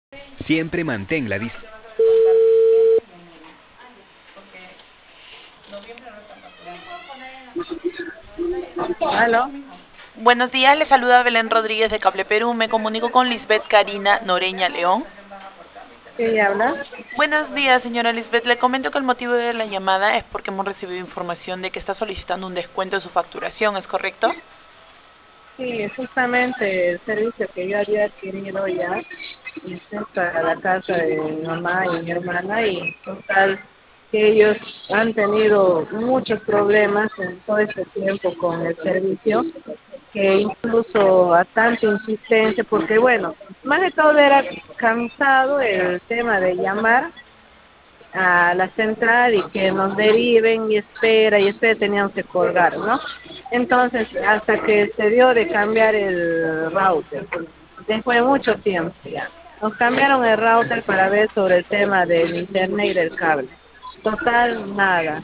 Siempre mantén la distancia. ¿Aló? Buenos días, le saluda Belén Rodríguez de Cable Perú. Me comunico con Lisbeth Karina Noreña León. ¿Sí ella habla? Buenos días, señora Lisbeth. Le comento que el motivo de la llamada es porque hemos recibido información de que está solicitando un descuento de su facturación, ¿es correcto? Sí, justamente el servicio que yo había adquirido ya es para la casa de mi mamá y mi hermana y total que ellos han tenido muchos problemas en todo este tiempo con el servicio, que incluso a tanta insistencia, porque bueno, más de todo era cansado el tema de llamar a la central y que nos deriven y espera, teníamos que colgar, ¿no? Entonces, hasta que se dio de cambiar el router, después de mucho tiempo ya, nos cambiaron el router para ver sobre el tema del internet y del cable. Total, nada.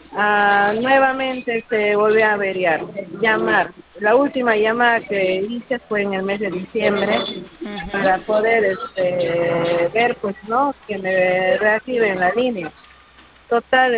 Nuevamente se volvió a averiar, llamar. La última llamada que hice fue en el mes de diciembre Ujú. para poder ver, pues, ¿no? Que me reactiven la línea. Total,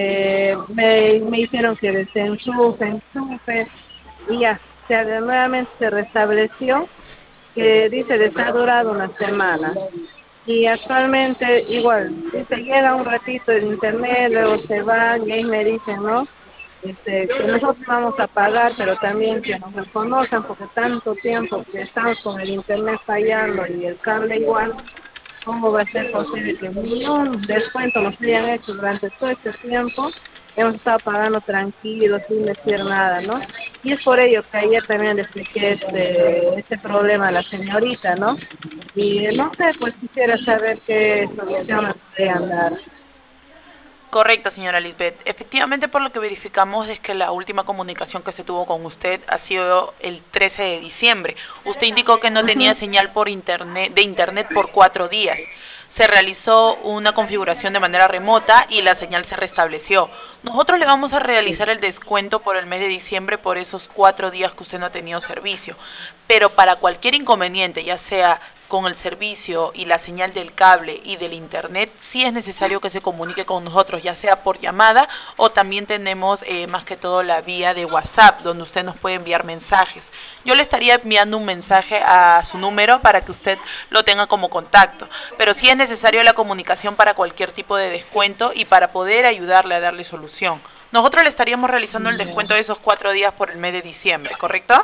me hicieron que desenchufe y ya, nuevamente se restableció, que dice que ha durado una semana. Y actualmente igual, dice, llega un ratito el internet, luego se van y ahí me dicen, ¿no? Que nosotros vamos a pagar, pero también que nos reconozcan porque tanto tiempo que estamos con el internet fallando y el cable igual, ¿cómo va a ser posible que ni un descuento nos hayan hecho durante todo este tiempo? Hemos estado pagando tranquilos, sin decir nada, ¿no? Y es por ello que ayer también le expliqué este problema a la señorita, ¿no? Y no sé, pues quisiera saber qué solución me podrían dar. Correcto, señora Lisbeth. Efectivamente, por lo que verificamos es que la última comunicación que se tuvo con usted ha sido el 13 de diciembre. Usted indicó que no tenía Ujú. señal por internet, de internet por 4 días. Se realizó una configuración de manera remota y la señal se restableció. Nosotros le vamos a realizar el descuento por el mes de diciembre por esos 4 días que usted no ha tenido servicio. Pero para cualquier inconveniente, ya sea con el servicio y la señal del cable y del internet, sí es necesario que se comunique con nosotros, ya sea por llamada o también tenemos más que todo la vía de WhatsApp, donde usted nos puede enviar mensajes. Yo le estaría enviando un mensaje a su número para que usted lo tenga como contacto, pero sí es necesario la comunicación para cualquier tipo de descuento y para poder ayudarle a darle solución. Nosotros le estaríamos realizando el Ya, descuento de esos 4 días por el mes de diciembre, ¿correcto?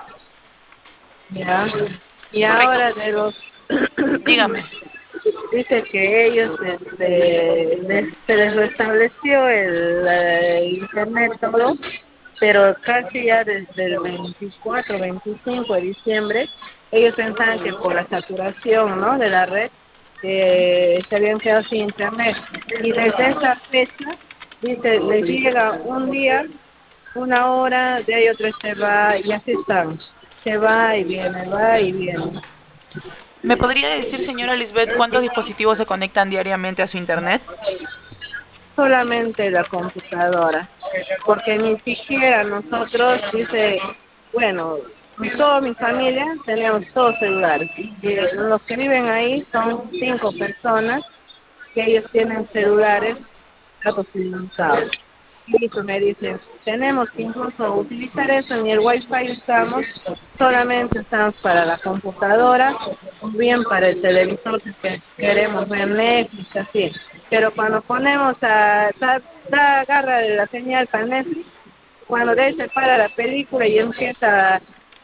ya. Y Correcto. ahora de los Dígame. dice que ellos se les restableció internet todo, pero casi ya desde el 24, 25 de diciembre, ellos pensaban que por la saturación, ¿no? De la red se habían quedado sin internet. Y desde esa fecha, dice, les llega un día, una hora, de ahí otra se va, y así están. Se va y viene. ¿Me podría decir, señora Lisbeth, cuántos dispositivos se conectan diariamente a su internet? Solamente la computadora, porque ni siquiera nosotros, dice, bueno, toda mi familia tenemos todos celulares, y los que viven ahí son 5 personas, que ellos tienen celulares datos ilimitados. Y pues me dicen, tenemos que incluso utilizar eso, ni el wifi usamos, solamente usamos para la computadora, o bien para el televisor que queremos ver Netflix, así. Pero cuando ponemos agarra la señal para Netflix, cuando de ahí se para la película y empieza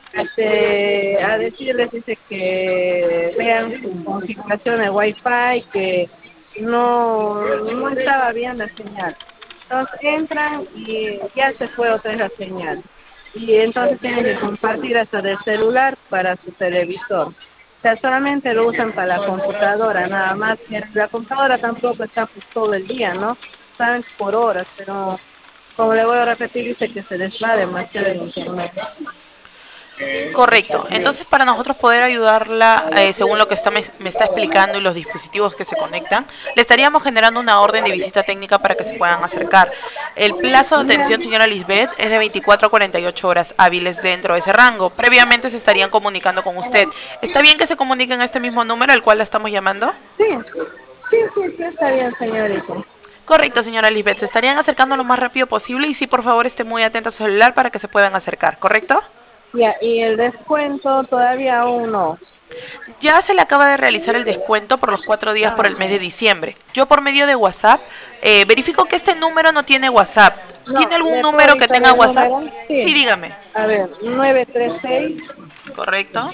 a decirles, dice que vean su configuración de Wi-Fi, que no estaba bien la señal. Entonces entran y ya se fue otra vez la señal. Y entonces tienen que compartir hasta del celular para su televisor. O sea, solamente lo usan para la computadora, nada más. Que la computadora tampoco está pues, todo el día, ¿no? Están por horas, pero como le voy a repetir, dice que se les va demasiado el internet. Correcto. Entonces, para nosotros poder ayudarla, según lo que me está explicando y los dispositivos que se conectan, le estaríamos generando una orden de visita técnica para que se puedan acercar. El plazo de Ya. atención, señora Lisbeth, es de 24 a 48 horas hábiles dentro de ese rango. Previamente se estarían comunicando con usted. ¿Está bien que se comuniquen a este mismo número al cual la estamos llamando? Sí, sí, está bien, señorita. Correcto, señora Lisbeth. Se estarían acercando lo más rápido posible y sí, por favor, esté muy atenta a su celular para que se puedan acercar, ¿correcto? Ya, y el descuento todavía aún no. Ya se le acaba de realizar el descuento por los 4 días por Ah, el mes de diciembre. Yo por medio de WhatsApp verifico que este número no tiene WhatsApp. no, ¿Tiene algún ¿le puedo número que dictar tenga el WhatsApp? número? Sí, Sí. dígame. A ver, 936 Correcto.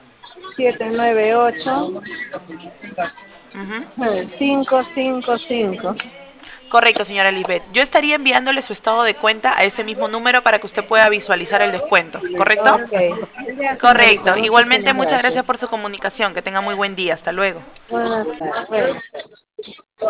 798 Ujú. 555. Correcto, señora Lisbeth. Yo estaría enviándole su estado de cuenta a ese mismo número para que usted pueda visualizar el descuento. ¿Correcto? Ok. Ya, señorita, Correcto. Igualmente, muchísimas muchas gracias. gracias por su comunicación. Que tenga muy buen día. Hasta luego. Buenas tardes.